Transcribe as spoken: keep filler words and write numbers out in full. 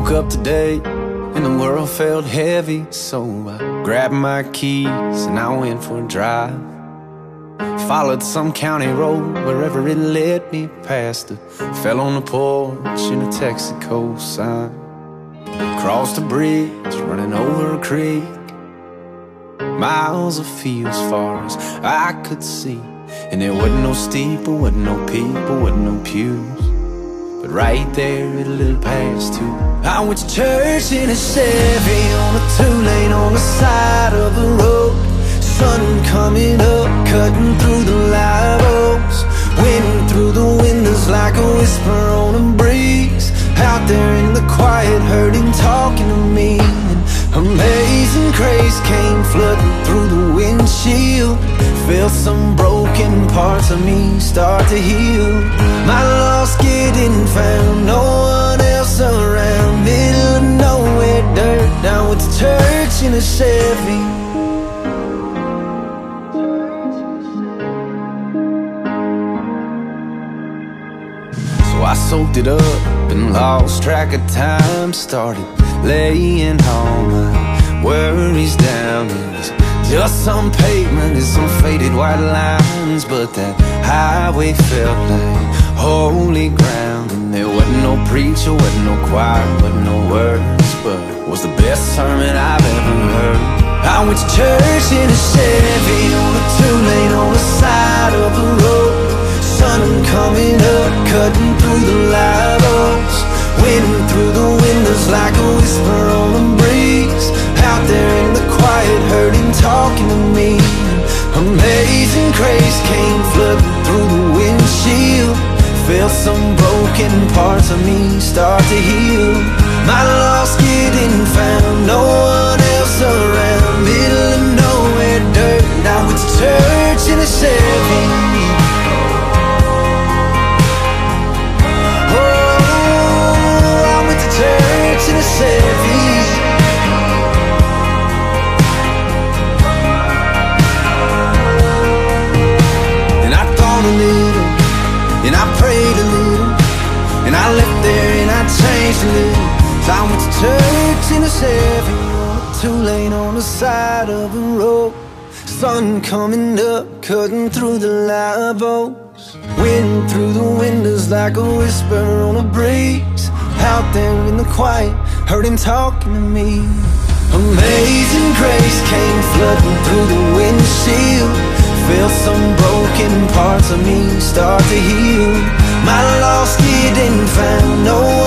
woke up today and the world felt heavy, so I grabbed my keys and I went for a drive. Followed some county road wherever it led me past it. Fell on the porch in a Texaco sign. Crossed a bridge running over a creek. Miles of fields far as I could see, and there wasn't no steeple, wasn't no people, wasn't no pews. But right there at a little past two, I went to church in a Chevy on a two-lane on the side of the road. Sun coming up, cutting through the live oaks. Wind through the windows like a whisper on a breeze. Out there in the quiet, heard him talking to me. And amazing grace came flooding through the windshield. Felt some broken parts of me start to heal. My lost getting found, no one else around. Middle of nowhere, dirt, down with the church in a Chevy. So I soaked it up and lost track of time. Started laying all my worries down. It was just some pavement and some faded white lines, but that highway felt like holy ground. And there wasn't no preacher, wasn't no choir, wasn't no words, but it was the best sermon I've ever heard. I went to church in a Chevy on a two-lane on the side of the road. Sun coming up, cutting through the live oaks. Wind through the windows like a whisper on a breeze. Out there in the quiet, heard him talking to me. Amazing grace came flooding through the windshield. Felt some broken parts of me start to heal. My lost getting found, no one else around. Middle of nowhere, dirt, now it's church in a Chevy. In a Chevy. And I thought a little, and I prayed a little, and I left there and I changed a little. So I went to church in a Chevy on a two-lane on the side of the road. Sun coming up, cutting through the live oaks. Wind through the windows like a whisper on a breeze. Out there in the quiet, heard him talking to me. Amazing grace came flooding through the windshield. Felt some broken parts of me start to heal. My lost getting found, no